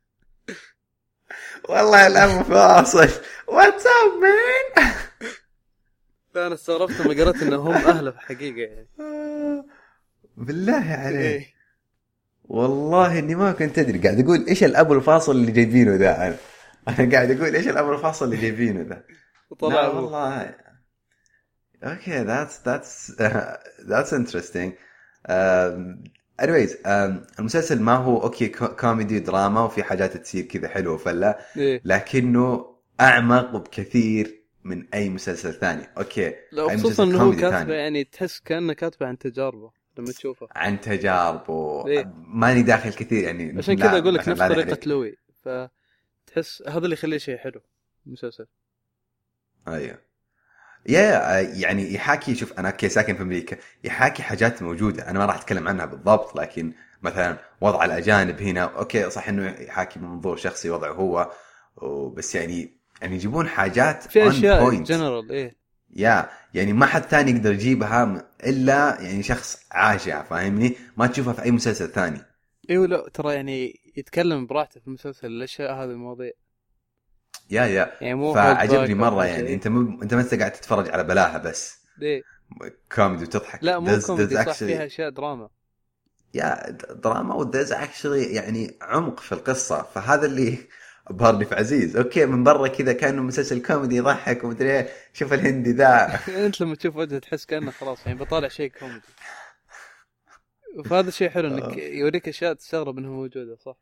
والله الأم فاصل واتس اب مان. لا انا استغربت لما قرأت انه هم اهله في الحقيقه يعني. بالله عليك والله اني ما كنت ادري. قاعد اقول ايش الابو الفاصل اللي جايبينه ذا. انا انا قاعد اقول ايش الابو الفاصل اللي جايبينه ذا. طلع والله اوكي that's that's uh, that's interesting. um, anyways um, المسلسل ما هو اوكي كوميدي دراما وفي حاجات تصير كذا حلوه فلا إيه؟ لكنه اعمق بكثير من اي مسلسل ثاني. اوكي خصوصا انه هو كاتبه يعني تحس كانه كاتبه عن تجاربه لما تشوفه عن تجاربه. إيه؟ ماني داخل كثير يعني عشان كذا اقول لك نفس طريقه لوي فتحس هذا اللي يخليه شيء حلو المسلسل. ايوه يا يعني يحاكي. شوف انا كي ساكن في امريكا يحاكي حاجات موجوده انا ما راح اتكلم عنها بالضبط لكن مثلا وضع الاجانب هنا اوكي صح انه يحاكي من منظور شخصي وضعه هو بس يعني يعني يجيبون حاجات في اشياء جنرال ايه يا يعني ما حد ثاني يقدر يجيبها الا يعني شخص عاشها فاهمني ما تشوفها في اي مسلسل ثاني. ايوه لا ترى يعني يتكلم براحته في المسلسل الاشياء هذه المواضيع يا يا يعني فعجبني مره يعني انت م... انت ما انت قاعد تتفرج على بلاها بس ليه كوميدي وتضحك. لا مو كوميدي صح actually... فيها اشياء دراما يا دراما وذز اكشلي يعني عمق في القصه. فهذا اللي بهرني في عزيز. اوكي من برا كذا كانه مسلسل كوميدي يضحك ومدري ايه. شوف الهندي ذا انت لما تشوف وجهه تحس كانه خلاص يعني بطالع شيء كوميدي. وهذا الشيء حلو انك يوريك اشياء تستغرب انها موجوده صح.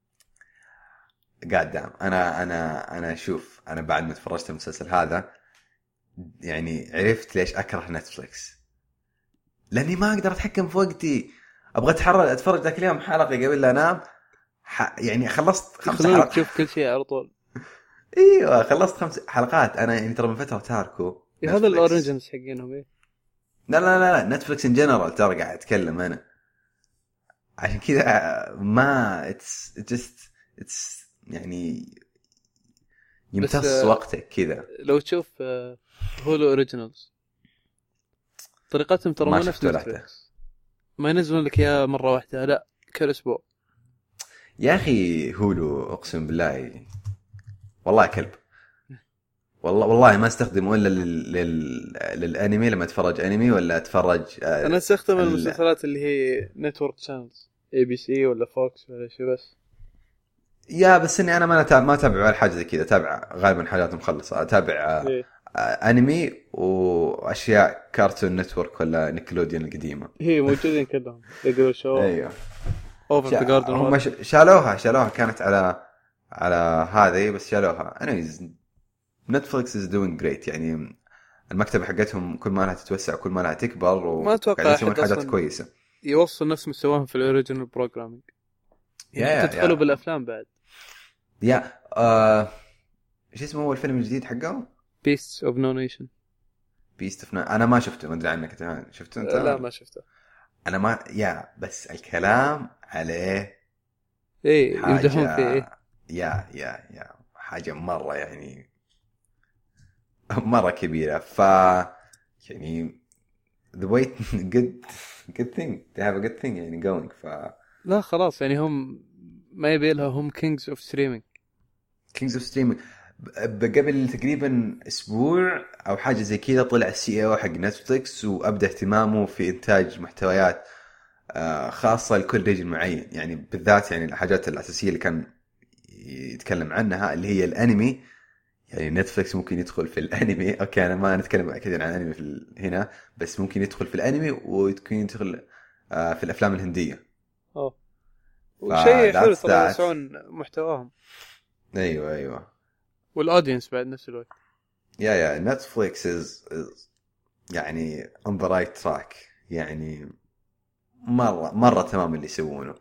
قاعد دام انا انا انا اشوف انا بعد ما تفرجت المسلسل هذا يعني عرفت ليش اكره نتفليكس. لاني ما اقدر اتحكم في وقتي. ابغى اتحرك اتفرج ذاك اليوم حلقه قبل لا انام ح... يعني خلصت خمس حلقات تشوف كل شيء على طول. ايوه خلصت خمس حلقات انا يعني ترى من فتره تاركو. هذا الاوريجنز حقينهم ايه. لا لا لا لا نتفليكس ان جنرال ترى قاعد اتكلم انا عشان كذا ما اتس جست اتس يعني يمتص وقتك كذا. لو تشوف هولو اوريجينالز طريقتهم ترى ما نفس نتفليكس ما ينزلون لك اياه مره واحده لا كل اسبوع. يا اخي هولو اقسم بالله والله كلب. والله والله ما استخدمه الا لل... لل... للانمي لما اتفرج انمي ولا اتفرج آه انا استخدم ال... المسلسلات اللي هي نتورك شانلز اي بي سي ولا فوكس ولا شيء بس. يا بس اني انا ما أتابع ما اتابع ولا حاجه زي كذا. اتابع غالبا حاجات مخلصه. اتابع إيه؟ انمي واشياء كارتون نتورك ولا نيكلوديون القديمه هي موجودين كلهم يقولوا شو. ايوه اوفر ذا جاردن هم شالوها شالوها كانت على على هذه بس شالوها. anyways نتفليكس is doing great يعني المكتبه حقتهم كل ما لها تتوسع كل ما لها تكبر وقاعدين يسوون حاجات كويسه يوصل نفس مستواهم في الاوريجينال بروجرامينج. يا تدخلوا بالافلام بعد. يا آه... ايش اسمه هو الفيلم الجديد حقه؟ Beasts of No Nation. Beasts of No... انا ما شفته ما ادري عنك انت شفته انت؟ لا ما شفته انا ما يا بس الكلام عليه ايه يمدحون فيه ايه يا يا يا حاجه مره يعني مره كبيره. ف يعني the wait good good thing they have a good thing يعني going. ف لا خلاص يعني هم ما يبي لها هم kings of streaming kings of streaming. قبل تقريبا اسبوع او حاجه زي كذا طلع السي او حق نتفليكس وابدا اهتمامه في انتاج محتويات خاصه لكل ريجن معين يعني بالذات يعني الحاجات الاساسيه اللي كان يتكلم عنها اللي هي الانمي. يعني نتفليكس ممكن يدخل في الانمي. اوكي انا ما نتكلم كثير عن الانمي في هنا بس ممكن يدخل في الانمي ويمكن يدخل في الافلام الهنديه. اه وشيء حلو ترى يسوون محتواهم. ايوه ايوه والاودينس بعد نفس الوقت. يا يا نتفليكس is, is يعني on the right track يعني مرة مرة تمام اللي يسوونه.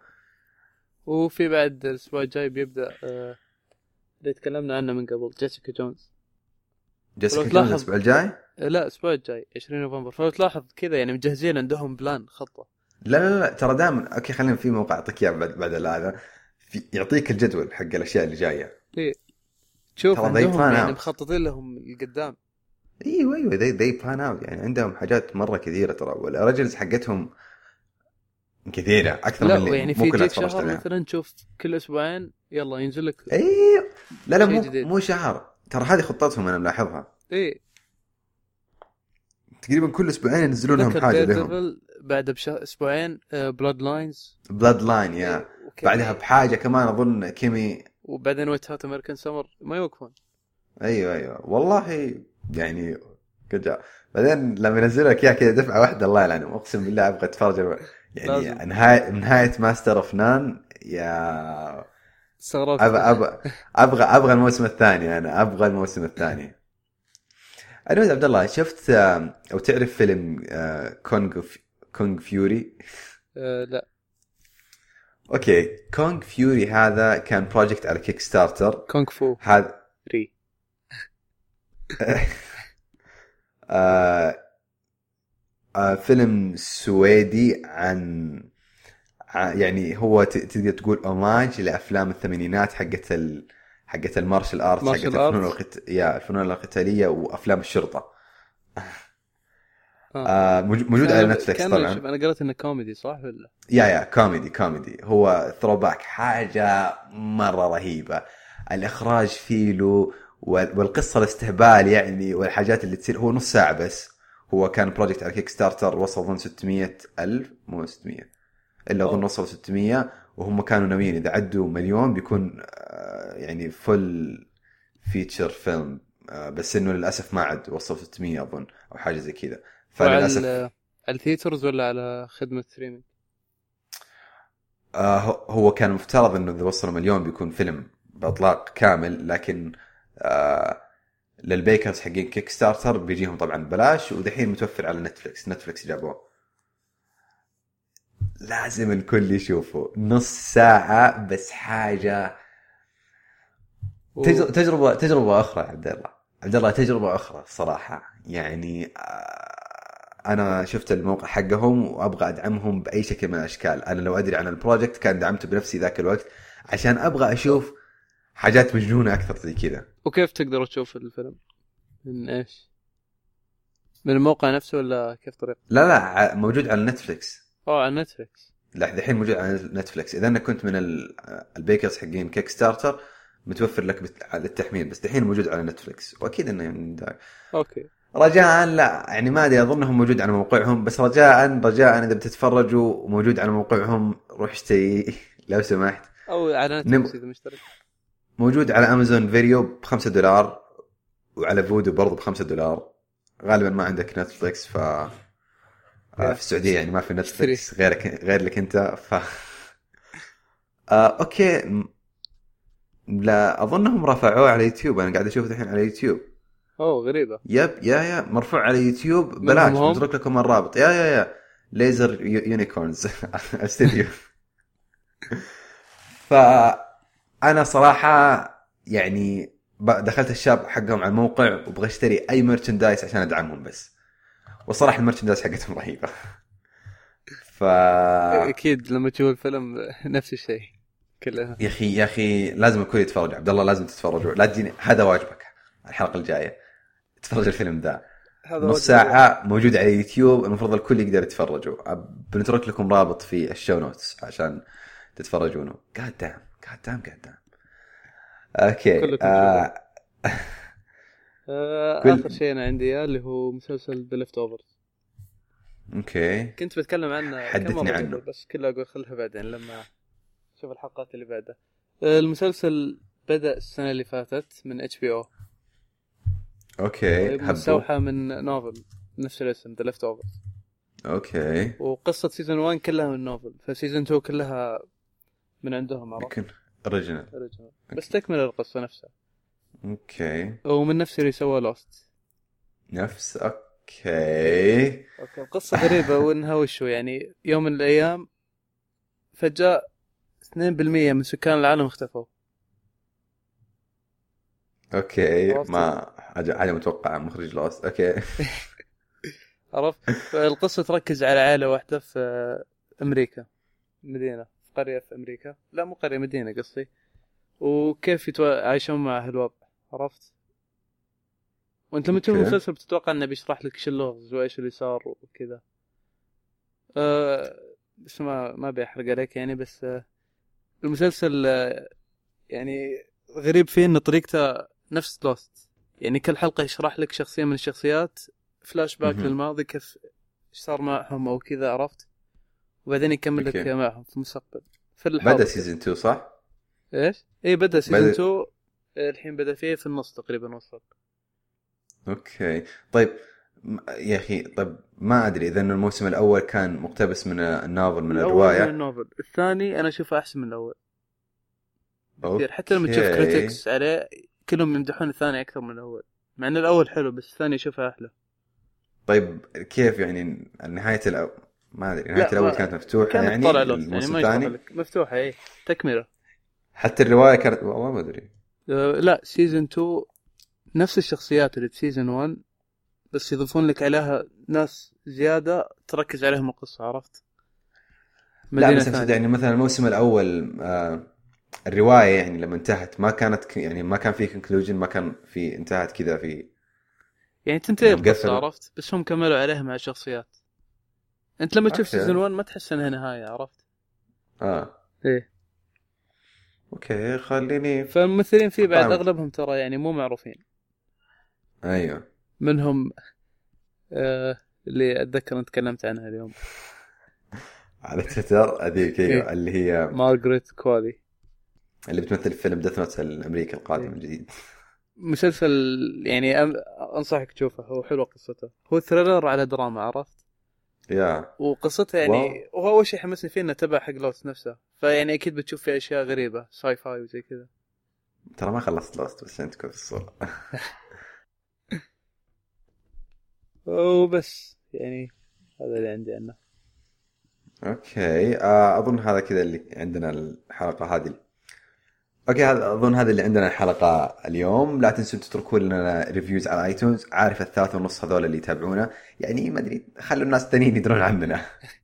وفي بعد الأسبوع الجاي بيبدأ آه اللي تكلمنا عنه من قبل جيسيكا جونز. جيسيكا جونز الأسبوع الجاي؟ لا الأسبوع الجاي عشرين نوفمبر. فلو تلاحظ كذا يعني مجهزين عندهم بلان خطة. لا لا لا ترى دائما أوكي خلينا في موقع أعطيك إياه بعد بعد هذا يعطيك الجدول حق الأشياء اللي جاية. إيه شوف عندهم يعني مخططين لهم القدام. ايوه ايوه they they plan out يعني عندهم حاجات مره كثيره ترى. والرجلز حقتهم كثيره اكثر من اللي يعني ممكن اتفرج عليها. مثلا نشوف كل اسبوعين يلا ينزل لك ايوه لا لا مو جديد. مو شهر ترى هذه خطتهم انا ملاحظها. ايه تقريبا كل اسبوعين ينزلون لهم حاجه لهم. بعد اسبوعين بلاد لاينز بلاد لاين يا بعدها بحاجه كمان اظن كيمي وبعدين ويت هات امريكان سمر ما يوقفون. ايوه ايوه والله يعني كذا. بعدين لما ينزل لك اياه كذا دفعه واحده الله يلعنه اقسم بالله ابغى اتفرج يعني نهايه نهايه ماستر اوف نان يا استغربت. ابغى ابغى ابغى ابغى الموسم الثاني. انا ابغى الموسم الثاني. انا عبد الله شفت او تعرف فيلم كونغ كونغ فيوري؟ أه لا. اوكي كونغ فيوري هذا كان بروجكت على كيك ستارتر. كونغ فو هذا ري آه آه فيلم سويدي عن يعني هو تقدر تقول اوماج لافلام الثمانينات حقت ال حقت المارشال ارت حقت الفنون القت... يا الفنون القتاليه وافلام الشرطه. آه موجود على نتفلكس طبعا. انا قرأت انه كوميدي صح ولا؟ يا يا كوميدي كوميدي هو ثرو باك حاجه مره رهيبه. الإخراج فيه له والقصة الاستهبال يعني والحاجات اللي تصير. هو نص ساعة بس. هو كان بروجكت على كيك ستارتر وصل ظن ستمية ألف مو ستمية إلا أظن وصل ستمية وهم كانوا ناويين إذا عدوا مليون بيكون يعني فل فيتشر فيلم بس إنه للأسف ما عد وصل ستمية أظن أو حاجة زي كذا. فللأسف على الثيترز ولا على خدمة ستريمينج؟ آه هو كان مفترض إنه إذا وصل مليون بيكون فيلم بإطلاق كامل لكن آه للبيكرز حقين كيك ستارتر بيجيهم طبعا ببلاش ودحين متوفر على نتفليكس. نتفليكس جابوه لازم الكل يشوفه. نص ساعة بس حاجة و... تجربة تجربة أخرى. عبد الله عبد الله تجربة أخرى صراحة يعني. أنا شفت الموقع حقهم وأبغى أدعمهم بأي شكل من الأشكال. أنا لو أدري عن البروجكت كان دعمته بنفسي ذاك الوقت عشان أبغى أشوف حاجات مجنونة أكثر زي كذا. وكيف تقدر تشوف الفيلم؟ من إيش؟ من الموقع نفسه ولا كيف طريقة؟ لا لا موجود على نتفليكس. أوه على نتفليكس. لا الحين موجود على نتفليكس. إذا أنا كنت من البيكرز حقين كيك ستارتر متوفر لك للتحميل بس الحين موجود على نتفليكس وأكيد إنه يعني أوكي. رجاء لا يعني ما أدري أظنه موجود على موقعهم بس رجاء رجاء إذا بتتفرجوا موجود على موقعهم روح اشتري لو سمحت. أو على نتفليكس إذا مشترك. موجود على أمازون فيديو بخمسة دولار وعلى فودو برضو بخمسة دولار. غالبا ما عندك نتفليكس ف في السعودية يعني ما في نتفليكس غيرك غير لك أنت ف آه، أوكي. لا أظنهم رفعوه على يوتيوب. أنا قاعد أشوفه الحين على يوتيوب. أوه غريبة. يب يا يا مرفوع على يوتيوب بلاش. نترك لكم الرابط. يا يا يا ليزر يونيكورنز استديو. فأنا صراحة يعني دخلت الشاب حقهم على الموقع وبغى اشتري أي مرشندايز عشان أدعمهم بس. وصراحة المرشندايز حقتهم رهيبة. ف أكيد لما تشوف الفيلم نفس الشيء كلها. يا أخي يا أخي لازم الكل يتفرج. عبد الله لازم تتفرجوا. لا تجيني هذا واجبك الحلقة الجاية تتفرج الفيلم ذا نص ساعة موجود على يوتيوب. المفروض الكل يقدر يتفرجوا. بنترك لكم رابط في الشو نوتس عشان تتفرجونه. قاعد دام قاعد دام قاعد دام أوكي. آه... آه... كل... آخر شيء أنا عندي اللي هو مسلسل The Leftovers. أوكي كنت بتكلم عنه حدثني عنه بس كله أقول خلها بعدين لما شوف الحلقات اللي بعدها. المسلسل بدأ السنة اللي فاتت من إتش بي أو. اوكي مستوحى من نوفل نفس الاسم The Leftovers. اوكي. وقصة سيزون واحد كلها من نوفل فسيزون اثنين كلها من عندهم عرفت. يمكن اوريجينال بس تكمل القصة نفسها. اوكي. ومن نفس اللي سوى لوست. نفس اوكي. اوكي القصة غريبة وانها وشو يعني يوم من الايام فجأة اثنين بالمية من سكان العالم اختفوا. اوكي ما حاجه متوقعه مخرج لوست. اوكي عرفت. القصه تركز على عائله واحده في امريكا مدينه في قريه في امريكا لا مو قريه مدينه قصدي وكيف يتو... عايشون مع هالوضع عرفت. وانت لما تشوف المسلسل بتتوقع انه بيشرح لك ايش اللغز وايش اللي صار وكذا أه... بس ما ما بيحرق عليك يعني بس أه... المسلسل أه... يعني غريب فيه ان طريقته نفس لوست يعني كل حلقة يشرح لك شخصية من الشخصيات فلاش باك للماضي كيف ايش صار معهم او كذا عرفت وبعدين يكمل لك معهم في المستقبل. في بدأ سيزن اثنين صح؟ ايش؟ اي بدأ سيزن اثنين الحين بدأ فيه في النص تقريبا وصل. اوكي طيب يا اخي طيب ما ادري اذا الموسم الاول كان مقتبس من النوفل من الرواية. من النوفل. الثاني انا اشوفه احسن من الاول كثير حتى لما تشوف كريتكس عليه كلهم يمدحون الثاني أكثر من الأول مع أن الأول حلو بس الثاني أشوفه أحلى. طيب كيف يعني النهاية الأول ما أدري نهاية الأول كانت مفتوحة كانت يعني الموسم يعني الثاني مفتوحة إيه تكملة. حتى الرواية كانت والله ما أدري أه لا سيزن اثنين نفس الشخصيات اللي بسيزن واحد بس يضيفون لك عليها ناس زيادة تركز عليهم القصة عرفت. لا بس يعني مثلا الموسم الأول آه الرواية يعني لما انتهت ما كانت يعني ما كان في كونكلوجن ما كان في انتهت كذا في يعني تنتهي القصة عرفت بس هم كملوا عليها مع الشخصيات. انت لما تشوف سيزون واحد ما تحس انها نهاية عرفت. اه ايه اوكي خليني. فالممثلين فيه بعد طيب. اغلبهم ترى يعني مو معروفين. ايوه منهم آه اللي اتذكر انت تكلمت عنها اليوم على تويتر هذيك. ايوه اللي هي مارغريت كوالي اللي بتمثل فيلم ديث نوت الامريكي القادم إيه. الجديد. مسلسل يعني انصحك تشوفه، هو حلو قصته، هو ثريلر على دراما عرفت. يا وقصته يعني وهو اول شيء حمسني فيه انه تبع حق لوست نفسه، فيعني اكيد بتشوف فيه اشياء غريبه ساي فاي وزي كذا. ترى ما خلصت لوست بس عندكم في الصورة. وبس يعني هذا اللي عندي عنه. اوكي آه اظن هذا كذا اللي عندنا الحلقة هذه. اوكي هذا اظن هذا اللي عندنا الحلقة اليوم. لا تنسوا تتركوا لنا ريفيوز على ايتونز. عارف الثلاثة ونص هذول اللي يتابعونا يعني ما ادري خلوا الناس الثانيين يدرون عننا.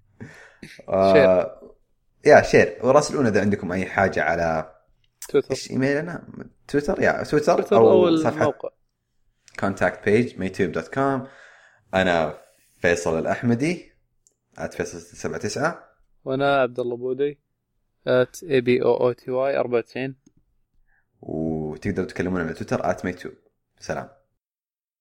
آه يا شير وراسلونا اذا عندكم اي حاجة على تويتر. ايش ايميلنا؟ تويتر يا تويتر, تويتر او, أو صفحة الموقع كونتاكت بيج ميتوب دوت كوم. انا فيصل الاحمدي ات فيصل سبعة تسعة. وانا عبد الله بودي at a b o o t y أربعة وتسعين. وتقدروا تكلمونا على تويتر ات ميتوب. سلام.